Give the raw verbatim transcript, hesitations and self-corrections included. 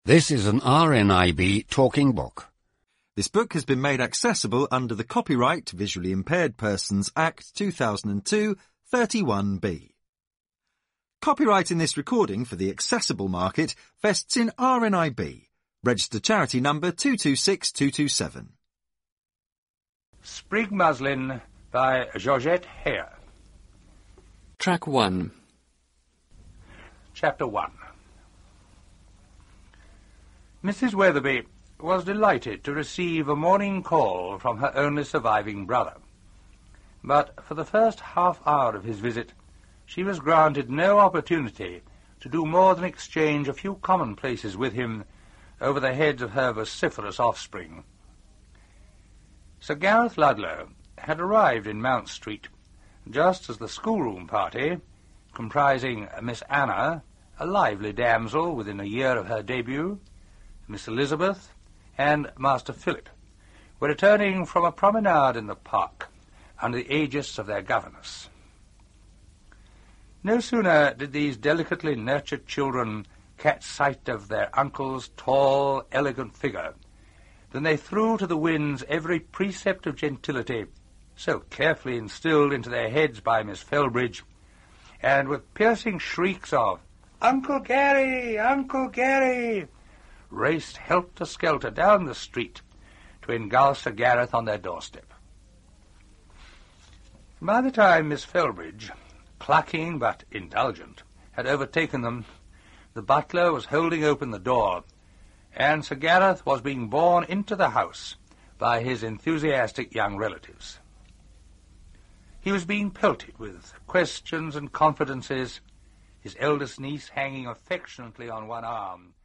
This is an R N I B talking book. This book has been made accessible under the Copyright Visually Impaired Persons Act two thousand two, thirty-one B. Copyright in this recording for the accessible market vests in R N I B. Registered charity number two two six two two seven. Sprig Muslin by Georgette Heyer. Track one. Chapter one. Missus Weatherby was delighted to receive a morning call from her only surviving brother. But for the first half hour of his visit, she was granted no opportunity to do more than exchange a few commonplaces with him over the heads of her vociferous offspring. Sir Gareth Ludlow had arrived in Mount Street just as the schoolroom party, comprising Miss Anna, a lively damsel within a year of her debut, Miss Elizabeth, and Master Philip, were returning from a promenade in the park under the aegis of their governess. No sooner did these delicately nurtured children catch sight of their uncle's tall, elegant figure than they threw to the winds every precept of gentility so carefully instilled into their heads by Miss Felbridge, and with piercing shrieks of "Uncle Gary! Uncle Gary!" raced helter-skelter down the street to engulf Sir Gareth on their doorstep. By the time Miss Felbridge, clucking but indulgent, had overtaken them, the butler was holding open the door, and Sir Gareth was being borne into the house by his enthusiastic young relatives. He was being pelted with questions and confidences, his eldest niece hanging affectionately on one arm,